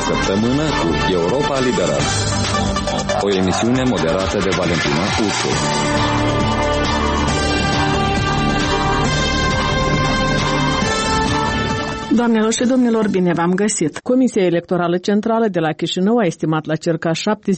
săptămână cu Europa Liberă. O emisiune moderată de Valentina Ursu. Doamnelor și domnilor, bine v-am găsit! Comisia Electorală Centrală de la Chișinău a estimat la circa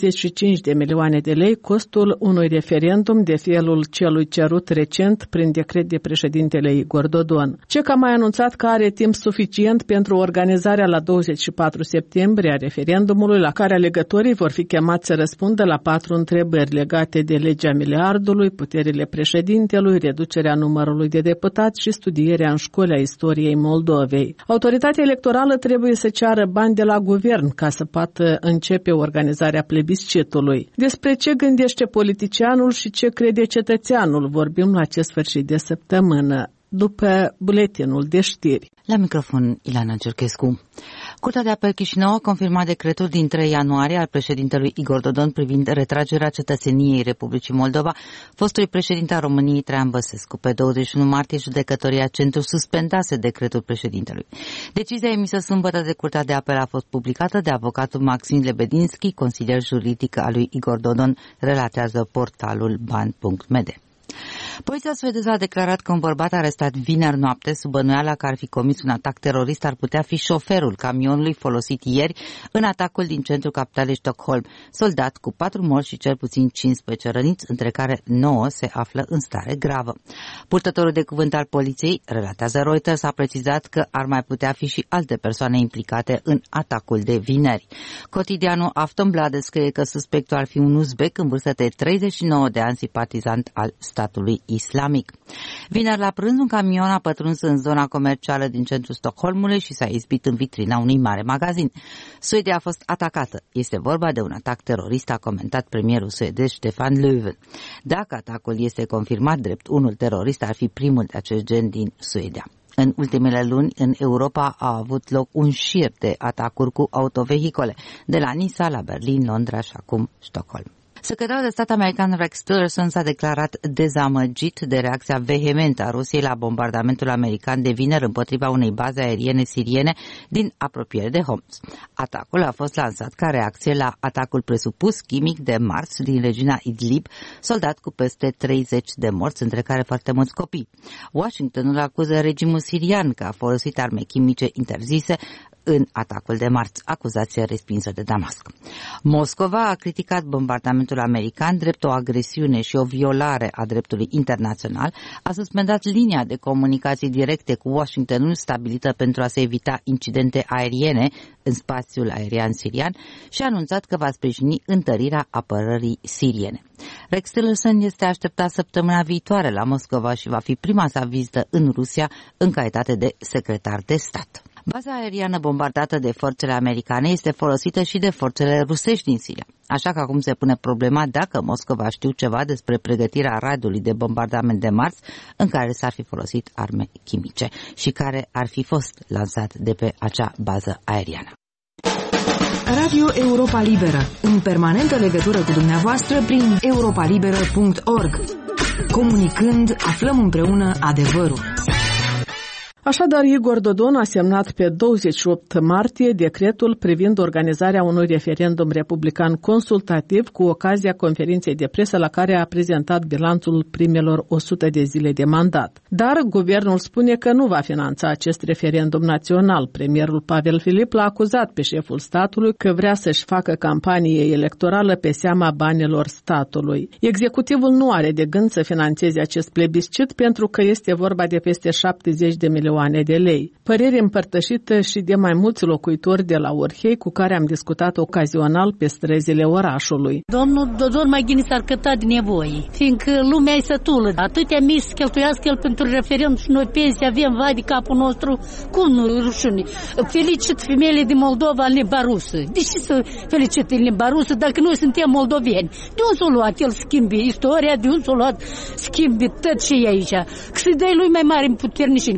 75 de milioane de lei costul unui referendum de felul celui cerut recent prin decret de președintele Igor Dodon. CEC a mai anunțat că are timp suficient pentru organizarea la 24 septembrie a referendumului, la care alegătorii vor fi chemați să răspundă la 4 întrebări legate de legea miliardului, puterile președintelui, reducerea numărului de deputați și studierea în școli a istoriei Moldovei. Autoritatea electorală trebuie să ceară bani de la guvern ca să poată începe organizarea plebiscitului. Despre ce gândește politicianul și ce crede cetățeanul vorbim la acest sfârșit de săptămână, după buletinul de știri. La microfon, Ilana Cerchescu. Curtea de Apel Chișinău a confirmat decretul din 3 ianuarie al președintelui Igor Dodon privind retragerea cetățeniei Republicii Moldova fostului președinte al României Traian Băsescu. Pe 21 martie, judecătoria Centru suspendase decretul președintelui. Decizia emisă sâmbătă de Curtea de Apel a fost publicată de avocatul Maxim Lebedinski, consilier juridic al lui Igor Dodon, relatează portalul ban.md. Poliția suedeză a declarat că un bărbat arestat vineri noapte sub bănuiala că ar fi comis un atac terorist ar putea fi șoferul camionului folosit ieri în atacul din centrul capitalei Stockholm, soldat cu 4 morți și cel puțin 15 răniți, între care 9 se află în stare gravă. Purtătorul de cuvânt al poliției, relatează Reuters, a precizat că ar mai putea fi și alte persoane implicate în atacul de vineri. Cotidianul Aftonbladet scrie că suspectul ar fi un uzbec în vârstă de 39 de ani, simpatizant al statului islamic. Vineri la prânz, un camion a pătruns în zona comercială din centrul Stockholmului și s-a izbit în vitrina unui mare magazin. Suedia a fost atacată. Este vorba de un atac terorist, a comentat premierul suedez Stefan Löfven. Dacă atacul este confirmat drept unul terorist, ar fi primul de acest gen din Suedia. În ultimele luni, în Europa a avut loc un șir de atacuri cu autovehicole, de la Nisa la Berlin, Londra și acum Stockholm. Secretarul de stat american Rex Tillerson s-a declarat dezamăgit de reacția vehementă a Rusiei la bombardamentul american de vineri împotriva unei baze aeriene siriene din apropiere de Homs. Atacul a fost lansat ca reacție la atacul presupus chimic de marți din regiunea Idlib, soldat cu peste 30 de morți, între care foarte mulți copii. Washingtonul acuză regimul sirian că a folosit arme chimice interzise în atacul de marți, acuzație respinsă de Damasc. Moscova a criticat bombardamentul american drept o agresiune și o violare a dreptului internațional, a suspendat linia de comunicații directe cu Washingtonul stabilită pentru a se evita incidente aeriene în spațiul aerian sirian și a anunțat că va sprijini întărirea apărării siriene. Rex Tillerson este așteptat săptămâna viitoare la Moscova și va fi prima sa vizită în Rusia în calitate de secretar de stat. Baza aeriană bombardată de forțele americane este folosită și de forțele rusești din Siria. Așa că acum se pune problema dacă Moscova știu ceva despre pregătirea raidului de bombardament de marți în care s-ar fi folosit arme chimice și care ar fi fost lansat de pe acea bază aeriană. Radio Europa Liberă, în permanentă legătură cu dumneavoastră prin europalibera.org. Comunicând, aflăm împreună adevărul. Așadar, Igor Dodon a semnat pe 28 martie decretul privind organizarea unui referendum republican consultativ cu ocazia conferinței de presă la care a prezentat bilanțul primelor 100 de zile de mandat. Dar guvernul spune că nu va finanța acest referendum național. Premierul Pavel Filip l-a acuzat pe șeful statului că vrea să-și facă campanie electorală pe seama banilor statului. Executivul nu are de gând să finanțeze acest plebiscit pentru că este vorba de peste 70 de milioane de lei. Părere împărtășită și de mai mulți locuitori de la Orhei cu care am discutat ocazional pe străzile orașului. Domnul Dodon mai gine s-ar căta de nevoie, fiindcă lumea e sătulă. Atâtea mii să cheltuiască el pentru referendum și noi pensii avem, vai de capul nostru, cum nu rușine. Felicit femeile din Moldova în limba rusă. De ce să felicit în limba rusă dacă noi suntem moldoveni? De unde s-a luat el schimbi istoria, de unde s-a luat schimbi tot ce e aici? Că să-i dai lui mai mare puternici. Cât?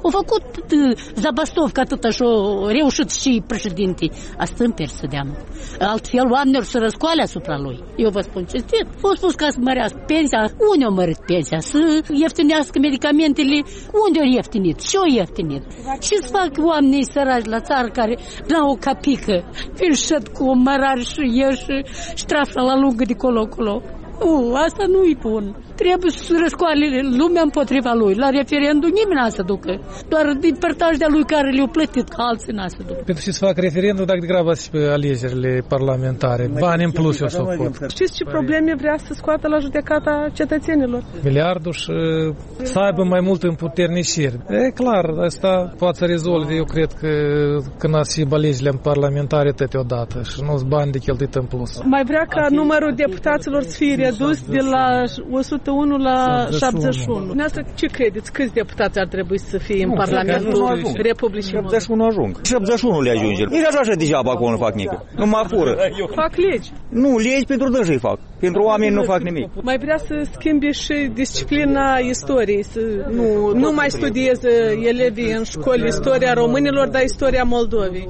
Au făcut zabastovka atâta și au reușit și președintii. Asta îmi să dea. Altfel, oamenilor să răscoale asupra lui. Eu vă spun cinstit. Au spus ca să mărească pensia. Unde au mărit pensia? Să ieftinească medicamentele. Unde au ieftinit? Și au ieftinit. Și să fac oamenii săraci la țară care n-au o capică. Filșat cu o mărare și ieși și trafla la lungă de colo-colo. Asta nu-i bun. Trebuie să răscoale lumea împotriva lui. La referendum nimeni n-a să ducă. Doar din părtași de lui care le-au plătit, că alții n-a să ducă. Pentru ce să fac referendum dacă degrabă pe alegerile parlamentare? Bani în plus eu s-o făcut. Știți ce probleme vrea să scoată la judecata cetățenilor? Miliardul și să aibă mai mult împuterniciri. E clar, asta poate să rezolve, eu cred că când ați și alegerile parlamentare totodată și nu-s bani de cheltuit în plus. Mai vrea ca numărul deputaților să fie redus de la 101 la 71. Dumneavoastră ce credeți? Câți deputați ar trebui să fie în Parlamentul Republicii Moldova? 71 ajung. 71 le ajunge. Nici așa degeaba acolo nu fac nică. Nu mă fură. Fac legi. Nu, legi pentru dânsii fac. Pentru oameni nu fac nimic. Mai vrea să schimbe și disciplina istoriei. Să nu mai studieze elevii în școli istoria românilor, dar istoria Moldovei.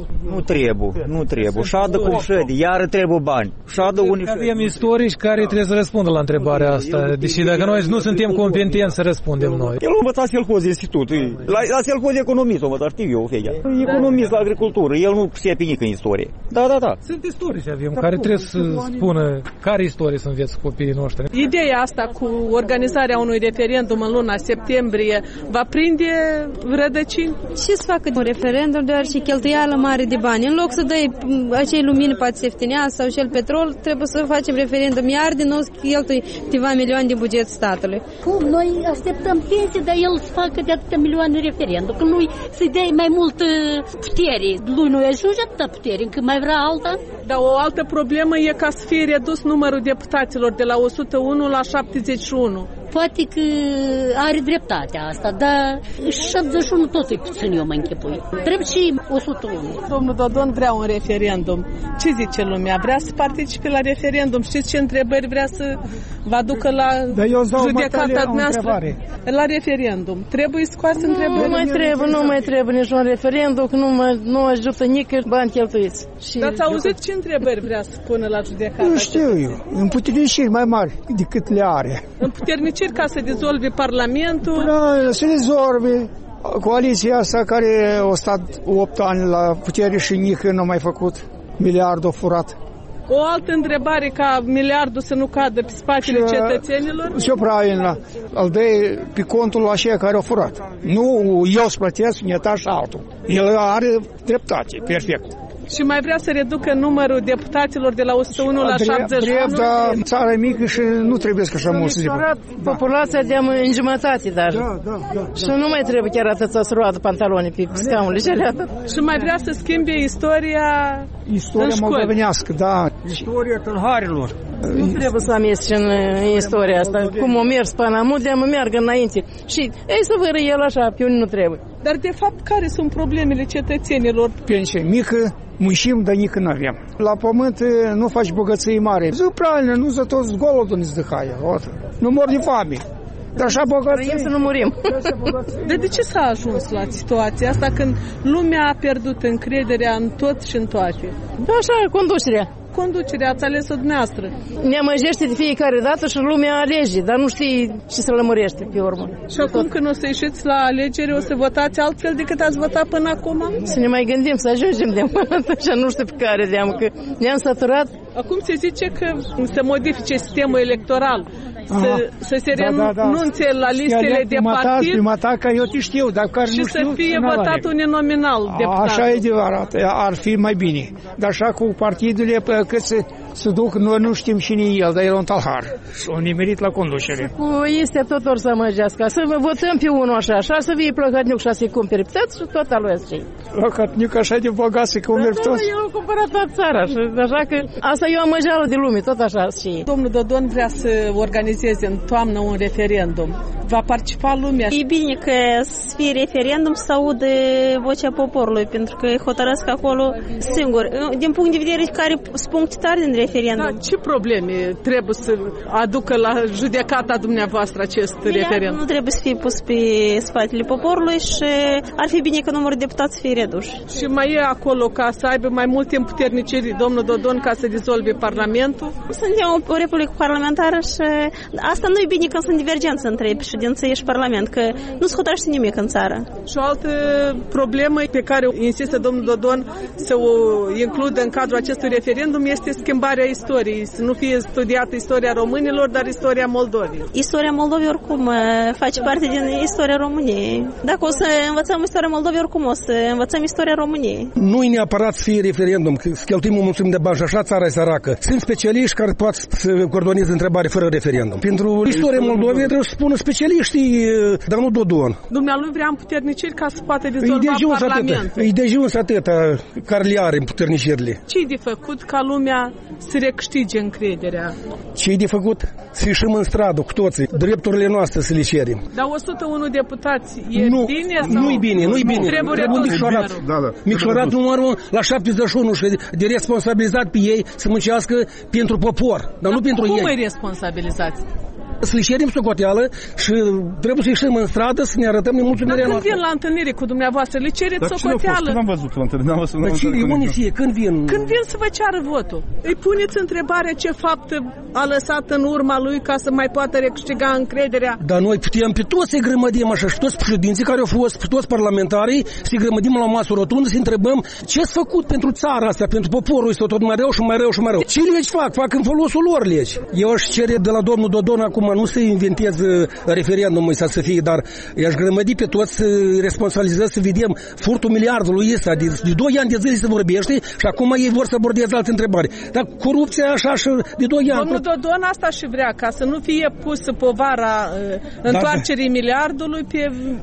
Nu trebuie. Șadă cum șede, iar trebuie bani. Șadă unii. Avem istorici care trebuie să răspundă la întrebarea asta. Deși dacă noi nu suntem competenți să răspundem noi. El a învățat selcoz institut. La selcoz economist a învățat, știu eu, fegea. Economist la agricultură. El nu știe pe nic în istorie. Da. Sunt istorici avem care trebuie să spună care istorie să înveți copiii noștri. Ideea asta cu organizarea unui referendum în luna septembrie va prinde rădăcini? Ce să facă un referendum, deoarece cheltuială mare de bani. În loc să dai acei lumini poate se ieftinească sau cel petrol, trebuie să facem referendum iar din nou să cheltui câteva milioane din buget statului. Cum? Noi așteptăm pensie, dar el să facă de atâtea milioane referendum, că lui să-i dea mai multă putere. Lui nu ajunge atâta putere, încă mai vrea alta. Dar o altă problemă e ca să fie redus numărul deputaților de la 101 la 71. Poate că are dreptatea asta, dar 71 tot e puțin, eu mă închipui. Trebuie și 101. Domnul Dodon vrea un referendum. Ce zice lumea? Vrea să participe la referendum? Știți ce întrebări vrea să vă aducă la judecata noastră? La referendum. Trebuie scoase întrebări? Nu mai trebuie nici un referendum, că nu ajută nicăieri bani cheltuiți. Dar ați auzit ce întrebări vrea să pună la judecata? Nu știu eu. Împuterniciri mai mari decât le are. Împuterniciri ca să dizolve Parlamentul? Da, să dizolve. Coaliția asta care a stat 8 ani la putere și nici nu a mai făcut. Miliardul furat. O altă întrebare ca miliardul să nu cadă pe spatele cetățenilor? Ce правильно. Îl dai pe contul la aceia care au furat. Nu eu să plătesc, unitatea și altul. El are dreptate, perfect. Și mai vrea să reducă numărul deputaților de la 101 la 71? Drept, dar țara e mică și nu trebuie să așa mulți deputați. Populația de-am în jumătate, dar. Da. Și nu mai trebuie chiar atât să roadă pantaloni pe scaunele cele atât. Și mai vrea să schimbe istoria moldovenească, da. Istoria tâlharilor. Nu trebuie să amesteci în istoria asta. Cum o mers până amul, de-am meargă înainte. Și ei să vără el așa, pe unde nu trebuie. Dar de fapt, care sunt problemele cetățenilor? Pensie mică, muncim, dar nici nu avem. La pământ nu faci bogății mari. Zic, правильно, nu să toți golodul ne zdăhaie. Nu mor de foame. Dar așa bogății. Vrem să nu murim. De ce s-a ajuns la situația asta când lumea a pierdut încrederea în tot și în toate? Da, așa, conducerea ați ales-o dumneavoastră. Ne amăjește de fiecare dată și lumea alege, dar nu știi ce să lămurește pe urmă. Și acum când o să ieșiți la alegeri, o să votați altfel decât ați votat până acum? Să ne mai gândim, să ajungem de așa, nu știu pe care de-am, că ne-am săturat. Acum se zice că se modifice sistemul electoral. Să se renunțe la listele de partid că eu te știu, dar care și nu știu, să fie votat uninominal deputat. Așa e adevărat, ar fi mai bine. Dar așa cu partidurile cât se duc, noi nu știm cine e el, dar el e un talhar. S-a nimerit la conducere. Este tot ori să amăgească. Să votăm pe unul așa să fie plăcătniuc și să-i cumpere pe toți și tot aluiesc cei. Plăcătniuc așa de bogat să-i cumpere pe toți? Eu am cumpărat toată țara, așa că asta e o amăjeală de lume, tot așa și... Domnul Dodon vrea să organizeze în toamnă un referendum. Va participa lumea? E bine că să fie referendum să audă vocea poporului, pentru că îi hotărăsc acolo singur. Din punct de vedere care sunt puncte tari din referendum. Da, ce probleme trebuie să aducă la judecata dumneavoastră acest referendum? Nu trebuie să fie pus pe spatele poporului și ar fi bine că numărul de deputați să fie redus. Și mai e acolo ca să aibă mai multe împuterniciri domnul Dodon ca să dizolve Parlamentul? Suntem o republică parlamentară și asta nu e bine când sunt divergențe între președinție și Parlament, că nu se hotărăște nimic în țară. Și o altă problemă pe care insistă domnul Dodon să o includă în cadrul acestui referendum este schimbarea istoriei, să nu fie studiată istoria românilor, dar istoria Moldovei. Istoria Moldovei oricum face parte din istoria României. Dacă o să învățăm istoria Moldovei, oricum o să învățăm istoria României. Nu e neapărat să fie referendum, că să cheltuim o mulțime de bani și așa țara e săracă. Sunt specialiști care pot să coordoneze întrebare fără referendum. Pentru istoria Moldovei trebuie să spună specialiștii, dar nu Dodon. Dumnealui vrea împuterniciri ca să poată dizolva Parlamentul. E de juns atâta care le are împuternicirile. Ce-i de făcut ca lumea să recâștige încrederea? Ce-i de făcut? Să ieșim în stradă cu toții, drepturile noastre să le cerem. Dar 101 deputați e bine sau? Nu-i bine, nu-i bine. Trebuie micșorat. Micșorat numărul la 71 și de responsabilizat pe ei să muncească pentru popor, dar nu pentru ei. Cum îi responsabilizați? Să le cerem socoteală și trebuie să ieșim în stradă să ne arătăm nemulțumirea noastră. Când vin la întâlnire cu dumneavoastră, le cereți socoteală? Când am văzut la întâlnire? Când vin să vă ceară votul, îi puneți întrebarea ce fapt a lăsat în urma lui ca să mai poată recâștiga încrederea? Dar noi putem pe toți să-i grămădim așa și toți președinții care au fost, pe toți parlamentarii, să-i grămădim la o masă rotundă, să întrebăm ce s-a făcut pentru țara asta, pentru poporul ăsta tot mai rău și mai rău și mai rău. Ce legi fac? Fac în folosul lor legi. Eu aș cere de la domnul Dodon acum nu să inventez referendumul ăsta să fie, dar i-aș grămădi pe toți să responsabilizăm, să vedem furtul miliardului ăsta. De 2 ani de zile se vorbește și acum ei vor să abordeze alte întrebări. Dar corupția așa și de 2 ani. Domnul Dodon asta și vrea, ca să nu fie pusă povara întoarcerii miliardului pe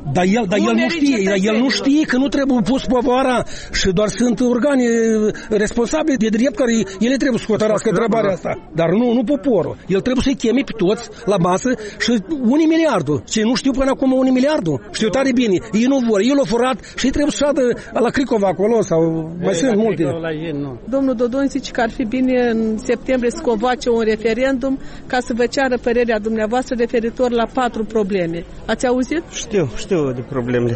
el nu știe că nu trebuie pus povara și doar sunt organe responsabile de drept care ele trebuie să hotărască întrebarea asta. Dar nu poporul. El trebuie să-i cheme pe toți la masă și 1 miliardul. Ce nu știu până acum 1 miliardul? Știu tare bine. Ei nu vor. El l-a furat și ei trebuie să șadă la Cricova acolo sau mai sunt multe. Domnul Dodon zice că ar fi bine în septembrie să convoace un referendum ca să vă ceară părerea dumneavoastră referitor la 4 probleme. Ați auzit? Știu de problemele.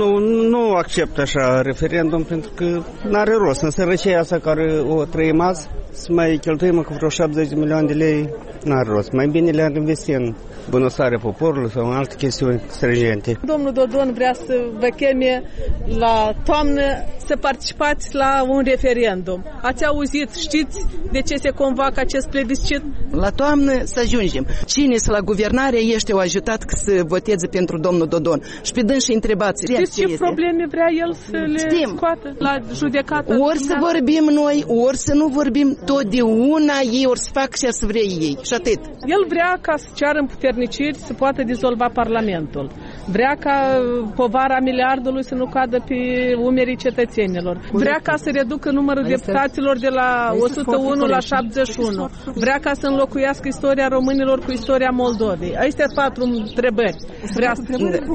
Nu accept așa referendum pentru că n-are rost. În sărăcia asta care o trăim azi, să mai cheltuim cu vreo 70 de milioane de lei, n-are rost. Mai bine le-ar investi în bunăstarea poporului sau în alte chestiuni stringente. Domnul Dodon vrea să vă cheme la toamnă să participați la un referendum. Ați auzit, știți de ce se convoacă acest plebiscit? La toamnă să ajungem. Cine să la guvernare ești au ajutat să voteze pentru domnul Dodon? Și pe dâns și întrebați. Știți ce probleme vrea el să le scoată la judecată? Ori să vorbim noi, ori să nu vorbim, totdeauna ei ori să fac ce să vrea ei. Și atât. El vrea ca să ceară împuterniciri să poată dizolva Parlamentul. Vrea ca povara miliardului să nu cadă pe umerii cetățenilor. Vrea ca să reducă numărul deputaților de la 101 la 71. Vrea ca să înlocuiască istoria românilor cu istoria Moldovei. Astea 4 întrebări. Vrea să...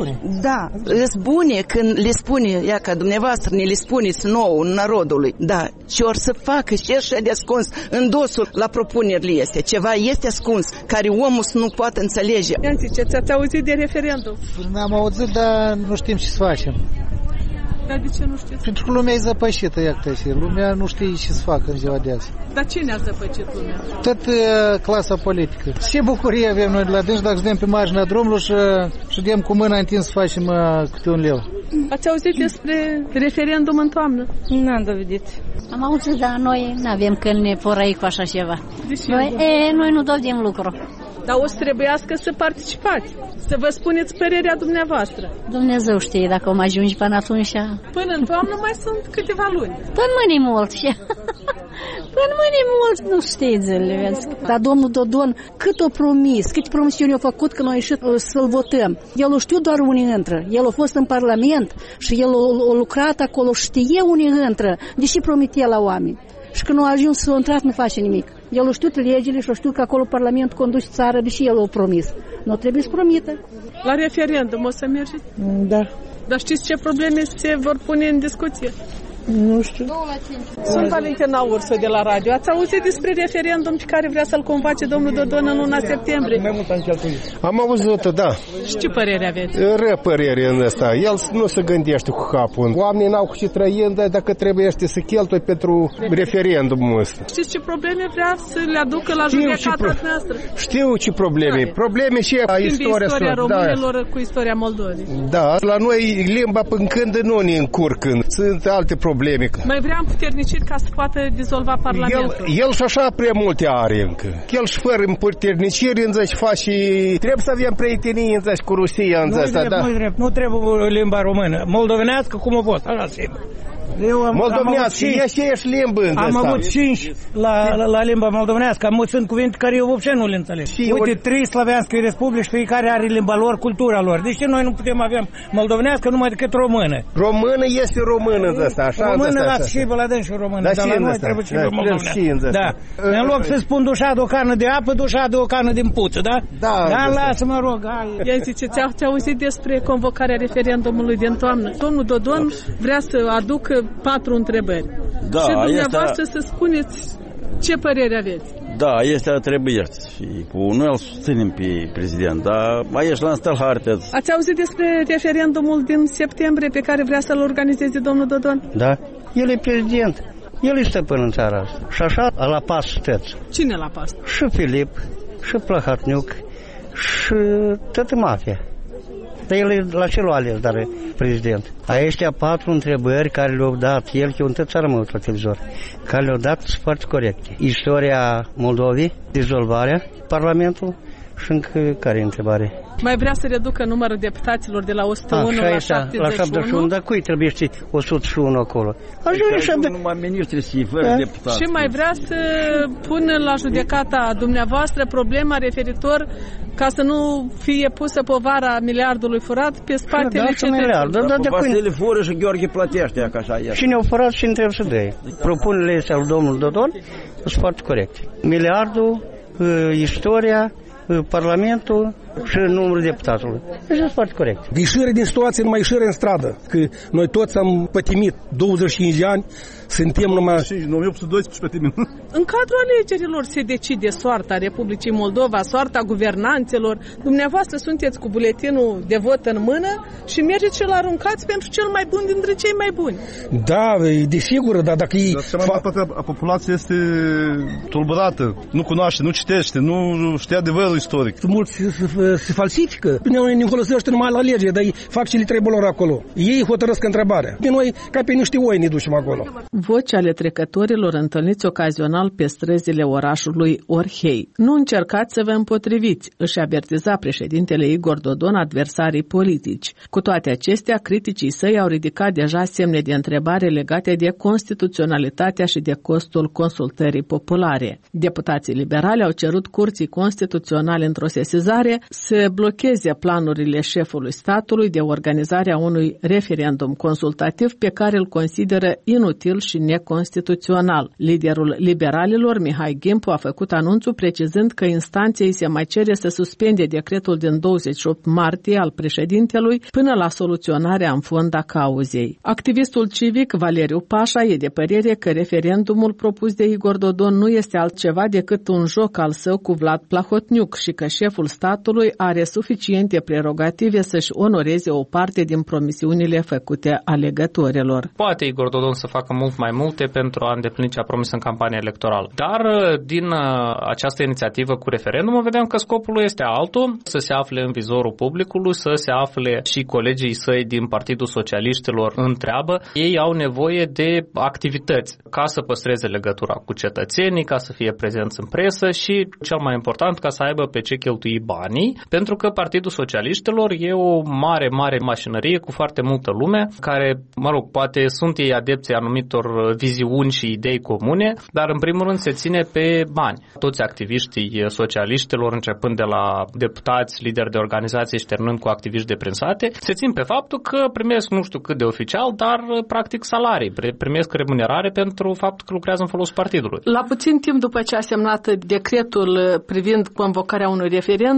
Da, sunt bune când le spune, ea ca dumneavoastră ne le spuneți nouă, narodului. Da, ce or să facă, ce așa de ascuns în dosul la propunerile astea. Ceva este ascuns, care omul să nu poate înțelege. Ianți, ați auzit de referendum? Am auzit, dar nu știm ce să facem. Dar de ce nu știți? Pentru că lumea e zăpășită, lumea nu știe ce să facă în ziua de azi. Dar cine a zăpăcit lumea? Tot clasa politică. Ce bucurie avem noi de la dânsi dacă suntem pe marginea drumului și dăm cu mâna întins să facem câte un leu. Ați auzit despre referendum în toamnă? N-am dovedit. Am auzit, dar noi nu avem când ne porăi cu așa ceva. Noi nu dovedim lucru. Dar o să trebuiască să participați, să vă spuneți părerea dumneavoastră. Dumnezeu știe dacă o mai ajungi până atunci. Până în toamnă mai sunt câteva luni. Până mâine mult. Până mâine mult nu știți zilele, vezi. Dar domnul Dodon cât o promis, câte promisiuni a făcut când a ieșit să-l votăm. El o știu doar unii intră. El a fost în Parlament și el a lucrat acolo, știe unii intră, deși promitea la oameni. Și când a ajuns să o intrat, nu face nimic. El a știut legile și a știut că acolo Parlamentul conduce țara, deși el a promis. Nu trebuie să promită. La referendum o să mergeți? Da. Dar știți ce probleme se vor pune în discuție? Nu știu. Sunt Valentina Ursu de la radio. Ați auzit despre referendum pe care vrea să-l convoace domnul Dodon în luna septembrie? Am auzit-o, da. Și ce părere aveți? Ră părere în ăsta. El nu se gândește cu capul. Oamenii n-au cu ce trăi, dar dacă trebuie să cheltui pentru referendumul ăsta. Știți ce probleme vrea să le aducă la judecata noastră? Știu ce probleme. Probleme și istoria românilor cu istoria Moldovei. Da, la noi limba până când nu ne încurcă. Sunt alte probleme. Mai vrea împuterniciri ca să poată dizolva Parlamentul. El și așa prea multe are încă. El și fără împuterniciri îți face. Trebuie să avem prietenie cu Rusia. Nu trebuie limba română. Moldovenească cum o pot. Așa simplu. Moldovenească, ești limbă. Am avut 5 la limba moldovenească. Sunt cuvinte care eu vopșe nu le înțeleg. Uite, 3 slaveanske republici, fiecare are limba lor, cultura lor. Deci noi nu putem avea moldovenească numai decât română. Română este română de asta, așa. Română, lasă și pe la dânsă română, dar la noi trebuie și moldovenească. Da. În loc să spun dușa de o cană de apă, dușa de o cană din puță, da? Da, lasă-mă rog. Ia zice, ți-a auzit despre convocarea referendumului din toamnă? Domnul Dodon vrea să aducă 4 întrebări. Da, și dumneavoastră să spuneți ce părere aveți. Da, este trebuie. Și cu noi îl susținem pe prezident, dar aici la înstălharte. Ați auzit despre referendumul din septembrie pe care vrea să-l organizeze domnul Dodon? Da, el e prezident. El e stăpân în țara asta. Și așa la pas stăți. Cine la pas? Și Filip, și Plăhatniuc, și toată mafia. Dar el e la ce l-a ales, dar prezident. Aceștia 4 întrebări care le-au dat el, că eu în toată țara mă uit la televizor, care le-au dat sunt foarte corecte. Istoria Moldovei, dizolvarea, Parlamentul și încă care e întrebare? Mai vrea să reducă numărul deputaților de la 101 la 71? La 71, dar cui trebuie să 101 acolo? Ajunge numai ministri și fără deputați. Și mai vrea să pună la judecata dumneavoastră problema referitor ca să nu fie pusă povara miliardului furat pe spatele cetățenilor. Vasile fură și Gheorghe plătește, ca așa e. Cine au furat și trebuie să dea. Propunerile astea al domnului Dodon sunt foarte corecte. Miliardul, istoria, Parlamentul și numărul deputatului. Deci e foarte corect. Ieșire din situație, numai ieșire în stradă. Că noi toți am pătimit 25 de ani, suntem numai... 1812 pătimit. În cadrul alegerilor se decide soarta Republicii Moldova, soarta guvernanțelor. Dumneavoastră sunteți cu buletinul de vot în mână și mergeți și-l aruncați pentru cel mai bun dintre cei mai buni. Da, desigur, dar dacă e... Dar populația este tulburată, nu cunoaște, nu citește, nu știe adevărul istoric. Mulți se falsifică. Noi ne folosește numai la lege, dar ei fac ce le trebuie lor acolo. Ei hotărăsc întrebarea. De noi, ca pe niște oi, ne ducem acolo. Voci ale trecătorilor întâlniți ocazional pe străzile orașului Orhei. Nu încercați să vă împotriviți, își avertiza președintele Igor Dodon adversarii politici. Cu toate acestea, criticii săi au ridicat deja semne de întrebare legate de constituționalitatea și de costul consultării populare. Deputații liberali au cerut Curții Constituționale într-o sesizare să blocheze planurile șefului statului de organizarea unui referendum consultativ pe care îl consideră inutil și neconstituțional. Liderul liberalilor, Mihai Gimpu, a făcut anunțul precizând că instanței se mai cere să suspende decretul din 28 martie al președintelui până la soluționarea în fond a cauzei. Activistul civic Valeriu Pașa e de părere că referendumul propus de Igor Dodon nu este altceva decât un joc al său cu Vlad Plahotniuc și că șeful statului are suficiente prerogative să-și onoreze o parte din promisiunile făcute alegătorilor. Poate Igor Dodon să facă mult mai multe pentru a îndeplini ce a promis în campania electorală. Dar din această inițiativă cu referendumul vedem că scopul lui este altul, să se afle în vizorul publicului, să se afle și colegii săi din Partidul Socialiștilor în treabă. Ei au nevoie de activități ca să păstreze legătura cu cetățenii, ca să fie prezenți în presă și, cel mai important, ca să aibă pe ce cheltui banii, pentru că Partidul Socialiștilor e o mare mașinărie cu foarte multă lume, care, poate sunt ei adepții anumitor viziuni și idei comune, dar în primul rând se ține pe bani. Toți activiștii socialiștilor, începând de la deputați, lideri de organizații și terminând cu activiști deprinsate, se țin pe faptul că primesc nu știu cât de oficial, dar practic salarii, primesc remunerare pentru faptul că lucrează în folosul partidului. La puțin timp după ce a semnat decretul privind convocarea unui referendum,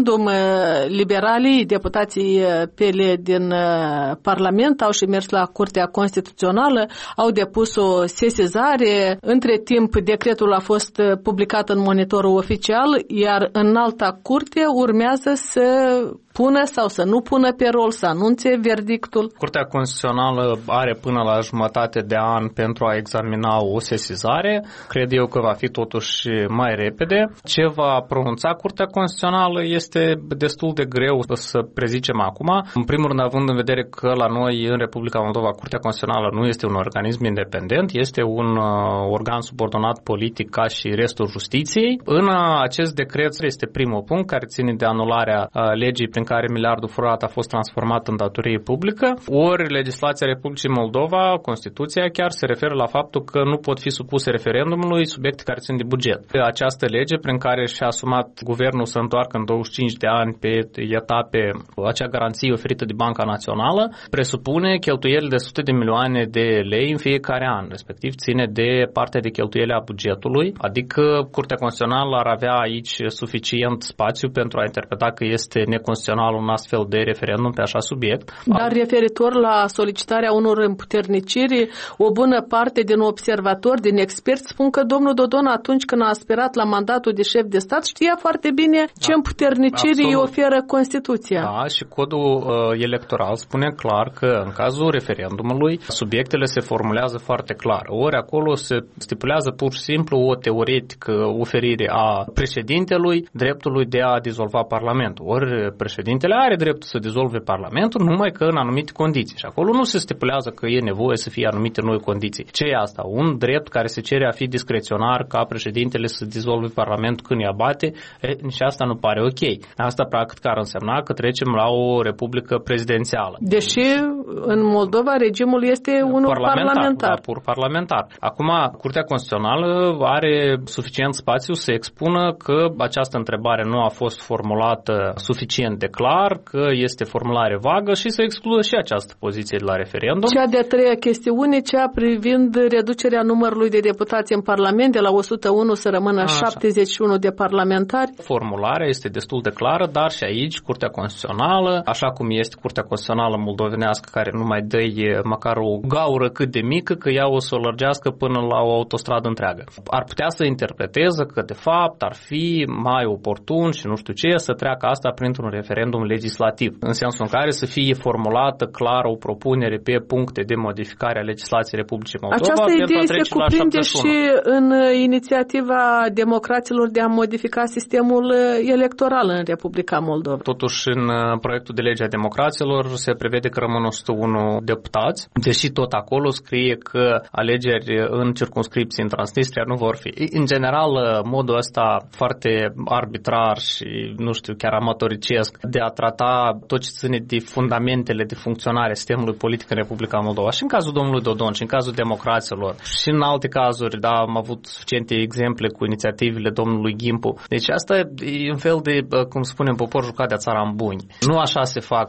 liberalii, deputații PL din Parlament au și mers la Curtea Constituțională, au depus o sesizare. Între timp, decretul a fost publicat în monitorul oficial, iar în alta curte urmează să pună sau să nu pună pe rol, să anunțe verdictul. Curtea Constituțională are până la jumătate de an pentru a examina o sesizare. Cred eu că va fi totuși mai repede. Ce va pronunța Curtea Constituțională este destul de greu să prezicem acum. În primul rând, având în vedere că la noi în Republica Moldova Curtea Constituțională nu este un organism independent, este un organ subordonat politic ca și restul justiției. În acest decret este primul punct care ține de anularea legii prin care miliardul furat a fost transformat în datorie publică, ori legislația Republicii Moldova, Constituția chiar se referă la faptul că nu pot fi supuse referendumului subiecte care țin de buget. Această lege prin care și-a asumat guvernul să întoarcă în 25 de ani pe etape acea garanție oferită de Banca Națională, presupune cheltuieli de sute de milioane de lei în fiecare an, respectiv ține de partea de cheltuieli a bugetului, adică Curtea Constituțională ar avea aici suficient spațiu pentru a interpreta că este neconstituțional un astfel de referendum pe așa subiect. Dar referitor la solicitarea unor împuterniciri, o bună parte din observatori, din experți, spun că domnul Dodon atunci când a aspirat la mandatul de șef de stat știa foarte bine ce împuterniciri îi oferă Constituția. Da, și codul electoral spune clar că în cazul referendumului subiectele se formulează foarte clar. Ori acolo se stipulează pur și simplu o teoretică oferire a președintelui dreptului de a dizolva Parlamentul. Ori președintele are dreptul să dizolve Parlamentul numai că în anumite condiții. Și acolo nu se stipulează că e nevoie să fie anumite noi condiții. Ce e asta? Un drept care se cere a fi discreționar ca președintele să dizolve Parlamentul când îi abate, și asta nu pare ok. Asta practic ar însemna că trecem la o republică prezidențială. Deși în Moldova regimul este unul parlamentar. Da, pur parlamentar. Acum, Curtea Constituțională are suficient spațiu să expună că această întrebare nu a fost formulată suficient de clar, că este formulare vagă și să excludă și această poziție de la referendum. Cea de-a treia chestiune, cea privind reducerea numărului de deputați în Parlament de la 101 să rămână 71 de parlamentari. Formularea este destul de clară, dar și aici Curtea Constituțională, așa cum este Curtea Constituțională moldovenească care nu mai dă măcar o gaură cât de mică, că ea o să o lărgească până la o autostradă întreagă. Ar putea să interpreteze că de fapt ar fi mai oportun și nu știu ce să treacă asta printr-un referendum legislativ, în sensul în care să fie formulată clar o propunere pe puncte de modificare a legislației Republicii Moldova. Această idee se cuprinde și în inițiativa democraților de a modifica sistemul electoral în Republica Moldova. Totuși, în proiectul de lege a democraților se prevede că rămân 101 deputați, deși tot acolo scrie că alegeri în circumscripții în Transnistria nu vor fi. În general, modul ăsta foarte arbitrar și, nu știu, chiar amatoricesc de a trata tot ce ține de fundamentele de funcționare a sistemului politic în Republica Moldova. Și în cazul domnului Dodon, și în cazul democraților, și în alte cazuri, da, am avut suficiente exemple cu inițiativele domnului Gimpu. Deci asta e un fel de, cum spunem, popor jucat de țara în buni. Nu așa se fac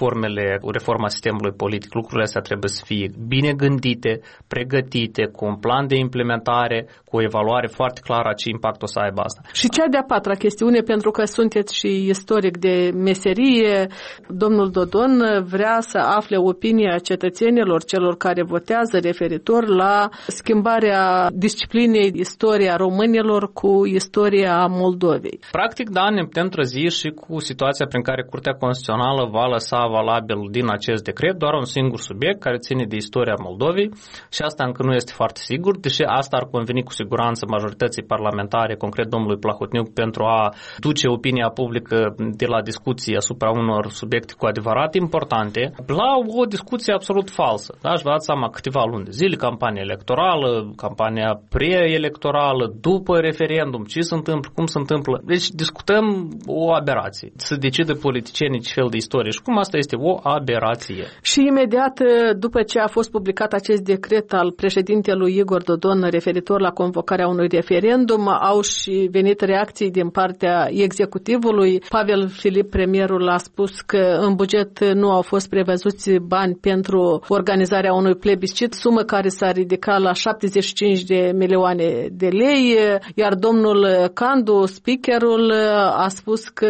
reforma sistemului politic. Lucrurile astea trebuie să fie bine gândite, pregătite, cu un plan de implementare, cu o evaluare foarte clară a ce impact o să aibă asta. Și cea de-a patra chestiune, pentru că sunteți și istoric de meserie, domnul Dodon vrea să afle opinia cetățenilor, celor care votează, referitor la schimbarea disciplinei istoria românilor cu istoria Moldovei. Practic, da, ne putem trezi și cu situația prin care Curtea Constituțională va lăsa valabil din acest decret doar un singur subiect care ține de istoria Moldovei și asta încă nu este foarte sigur, deși asta ar conveni cu siguranță majorității parlamentare, concret domnului Plahotniuc, pentru a duce opinia publică de la discuții asupra unor subiecte cu adevărat importante la o discuție absolut falsă. Da? Și vă dați seama, câteva luni de zile, campania electorală, campania preelectorală, după referendum, ce se întâmplă, cum se întâmplă. Deci discutăm o aberație. Să decide politicienii ce fel de istorie și cum asta este o aberație. Și imediat după ce a fost publicat acest decret al președintelui Igor Dodon referitor la convocarea unui referendum, au și venit reacții din partea executivului. Pavel Filip, premierul, a spus că în buget nu au fost prevăzuți bani pentru organizarea unui plebiscit, sumă care s-a ridicat la 75 de milioane de lei, iar domnul Candu, speakerul, a spus că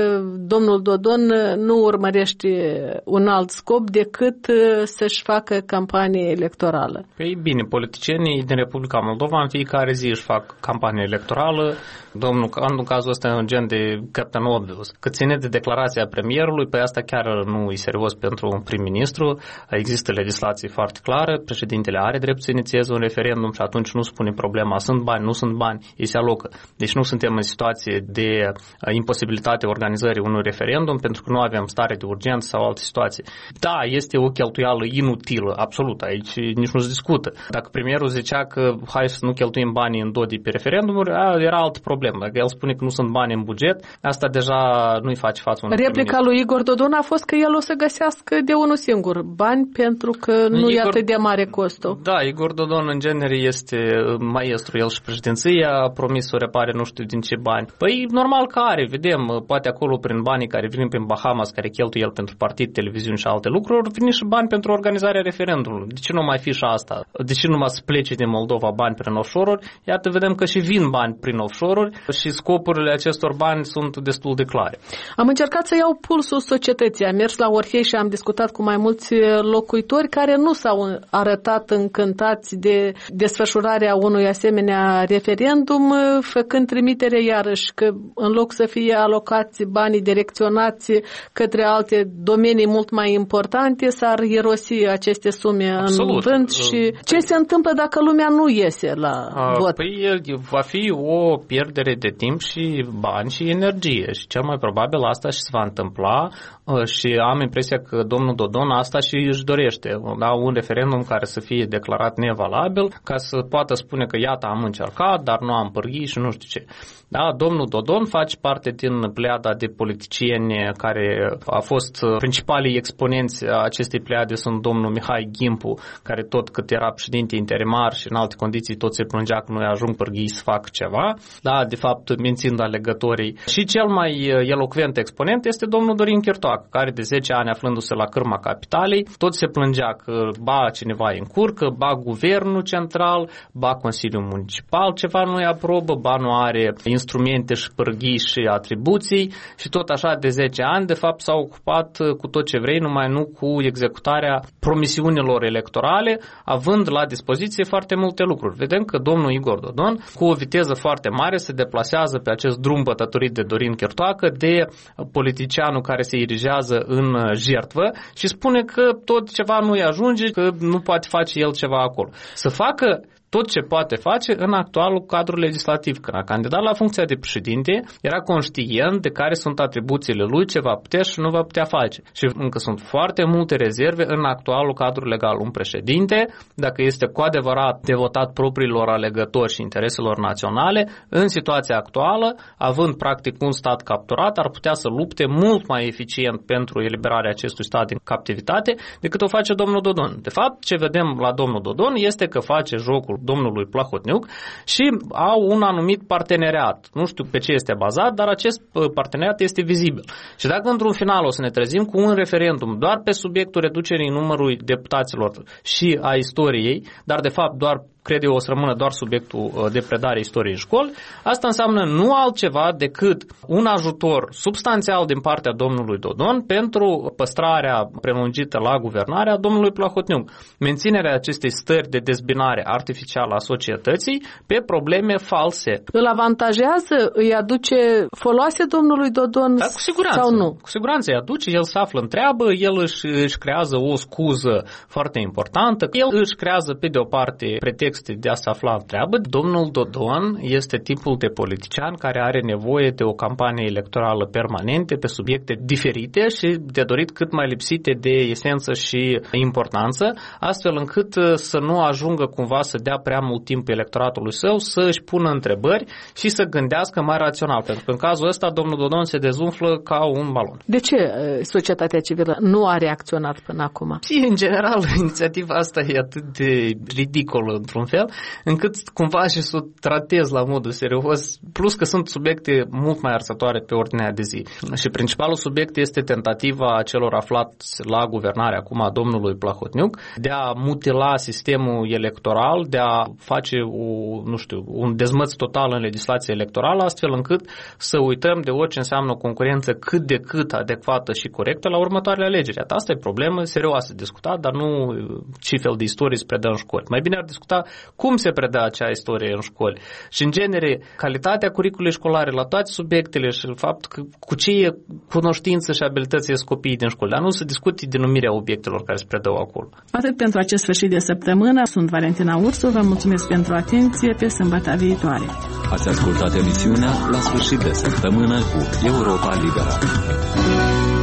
domnul Dodon nu urmărește un alt scop decât să-și facă campanie electorală. Păi bine, politicienii din Republica Moldova în fiecare zi își fac campanie electorală. Domnul, în cazul ăsta e un gen de Captain Obvious. Cât ține de declarația premierului, pe asta chiar nu e serios pentru un prim-ministru. Există legislație foarte clară, președintele are drept să inițieze un referendum și atunci nu spune problema, sunt bani, nu sunt bani, ei se alocă. Deci nu suntem în situație de imposibilitate organizării unui referendum pentru că nu avem stare de urgență sau alte situații. Da, este o cheltuială inutilă, absolut, aici nici nu se discută. Dacă premierul zicea că hai să nu cheltuim banii în Dodi pe referendumuri, era altă problemă. Dacă el spune că nu sunt bani în buget, asta deja nu-i face față unui Replica lui Igor Dodon a fost că el o să găsească de unul singur bani pentru că nu e atât de mare costul. Da, Igor Dodon în genere este maestru, el și președinția a promis să o repare nu știu din ce bani. Păi normal că are, vedem, poate acolo prin banii care vin prin Bahamas, care cheltuie el pentru partid, televiziuni și alte lucruri, vin și bani pentru organizarea referendumului. De ce nu mai fi și asta? De ce nu mai să plece din Moldova bani prin offshore-uri? Iată, vedem că și vin bani prin offshore-uri și scopurile acestor bani sunt destul de clare. Am încercat să iau pulsul societății. Am mers la Orhei și am discutat cu mai mulți locuitori care nu s-au arătat încântați de desfășurarea unui asemenea referendum, făcând trimitere iarăși că în loc să fie alocați banii direcționați către alte domenii mult mai importante, s-ar irosi aceste sume în vânt. Și ce se întâmplă dacă lumea nu iese la vot? Păi va fi o pierdere de timp și bani și energie și cel mai probabil asta și se va întâmpla și am impresia că domnul Dodon asta și își dorește, da, un referendum care să fie declarat nevalabil ca să poată spune că iată am încercat, dar nu am pârghit și nu știu ce. Da, domnul Dodon face parte din pleiada de politicieni care a fost principalii exponenți acestei pleiade sunt domnul Mihai Gimpu, care tot cât era președinte interimar și în alte condiții tot se plângea că nu ajung pârghii să facă ceva, da, de fapt mințind alegătorii. Și cel mai elocvent exponent este domnul Dorin Chirtoacă, care de 10 ani aflându-se la cârma capitalei, tot se plângea că ba cineva îi încurcă, ba guvernul central, ba Consiliul Municipal ceva nu-i aprobă, ba nu are instrumente și pârghii și atribuții și tot așa de 10 ani de fapt s-a ocupat cu tot ce vrei, numai nu cu executarea promisiunilor electorale, având la dispoziție foarte multe lucruri. Vedem că domnul Igor Dodon cu o viteză foarte mare se deplasează pe acest drum bătătorit de Dorin Chirtoacă, de politicianul care se irigează în jertvă și spune că tot ceva nu-i ajunge, că nu poate face el ceva acolo. Să facă tot ce poate face în actualul cadru legislativ. Când a candidat la funcția de președinte, era conștient de care sunt atribuțiile lui, ce va putea și nu va putea face. Și încă sunt foarte multe rezerve în actualul cadru legal. Un președinte, dacă este cu adevărat devotat propriilor alegători și intereselor naționale, în situația actuală, având practic un stat capturat, ar putea să lupte mult mai eficient pentru eliberarea acestui stat din captivitate decât o face domnul Dodon. De fapt, ce vedem la domnul Dodon este că face jocul domnului Plahotniuc și au un anumit parteneriat. Nu știu pe ce este bazat, dar acest parteneriat este vizibil. Și dacă într-un final o să ne trezim cu un referendum doar pe subiectul reducerii numărului deputaților și a istoriei, dar de fapt doar cred eu o să rămână doar subiectul de predare istoriei în școli, asta înseamnă nu altceva decât un ajutor substanțial din partea domnului Dodon pentru păstrarea prelungită la guvernare a domnului Plahotniuc. Menținerea acestei stări de dezbinare artificială a societății pe probleme false. Îl avantajează? Îi aduce foloase domnului Dodon cu siguranță, sau nu? Cu siguranță îi aduce, el se află în treabă, el își creează o scuză foarte importantă, el își creează pe de o parte pretext de a se afla în treabă. Domnul Dodon este tipul de politician care are nevoie de o campanie electorală permanentă pe subiecte diferite și de dorit cât mai lipsite de esență și importanță, astfel încât să nu ajungă cumva să dea prea mult timp electoratului său să își pună întrebări și să gândească mai rațional. Pentru că în cazul ăsta domnul Dodon se dezumflă ca un balon. De ce societatea civilă nu a reacționat până acum? Și în general inițiativa asta e atât de ridicolă într-un într-un fel, încât cumva și să o tratez la modul serios, plus că sunt subiecte mult mai arsătoare pe ordinea de zi. Și principalul subiect este tentativa celor aflați la guvernare acum a domnului Plahotniuc de a mutila sistemul electoral, de a face un dezmăț total în legislația electorală, astfel încât să uităm de orice înseamnă o concurență cât de cât adecvată și corectă la următoarele alegeri. Asta e problemă serioasă de discutat, dar nu ce fel de istorie se predă în școli. Mai bine ar discuta cum se predă acea istorie în școli. Și în genere, calitatea curiculei școlare la toate subiectele și faptul că cu ce cunoștință și abilități ies copiii din școli, dar nu să discuti denumirea obiectelor care se predau acolo. Atât pentru acest sfârșit de săptămână. Sunt Valentina Ursu, vă mulțumesc pentru atenție, pe sâmbătă viitoare. Ați ascultat emisiunea La sfârșit de săptămână cu Europa Liberă.